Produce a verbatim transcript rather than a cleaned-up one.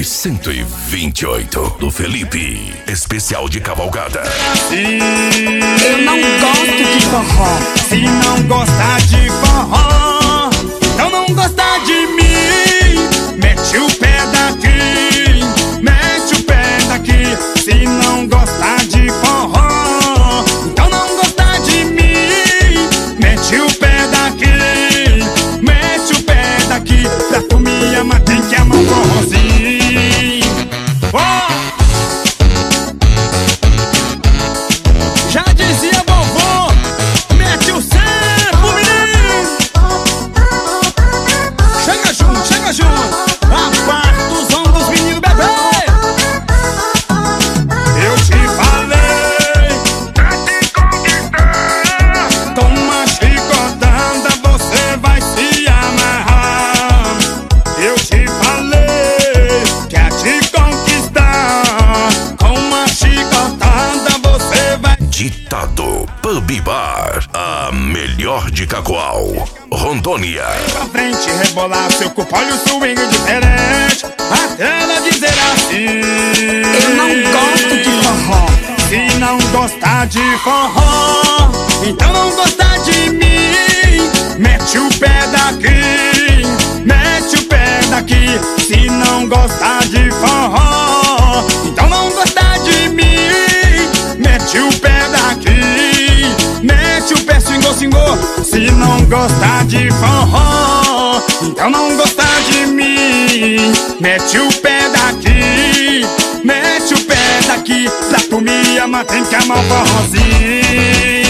Rock cento e vinte e oito do Felipe, especial de cavalgada. Eu não gosto de forró. Se não gostar de forró, então não gosta de mim. Mete o pé daqui, mete o pé daqui. Se não gostar de forró, então não gosta de mim. Mete o pé daqui, mete o pé daqui. Pra tu me amar tem que amar o forrozinho. Oh! Já dizia vovô, mete o sampo, menino. Chega junto, chega junto. A parte dos ombros, menino bebê. Eu te falei pra te conquistar. Com uma chicotada você vai se amarrar. Eu te falei que a te conquistar. Com uma chicotada você vai. Ditado Pub Bar, a melhor de Cacoal, Rondônia. Pra frente, rebolar seu corpo, olha o swing diferente. Até ela dizer assim: Eu não gosto de forró. se não gostar de forró, então não gostar de mim. Mete o pé daqui, mete o pé daqui. Se não gostar de forró, então não gostar de mim. Mete o pé daqui, mete o pé, swingou, swingou. Se não gostar de forró, então não gostar de mim. Mete o pé daqui, mete o pé daqui. Pra tu me amar tem que amar o forrozinho.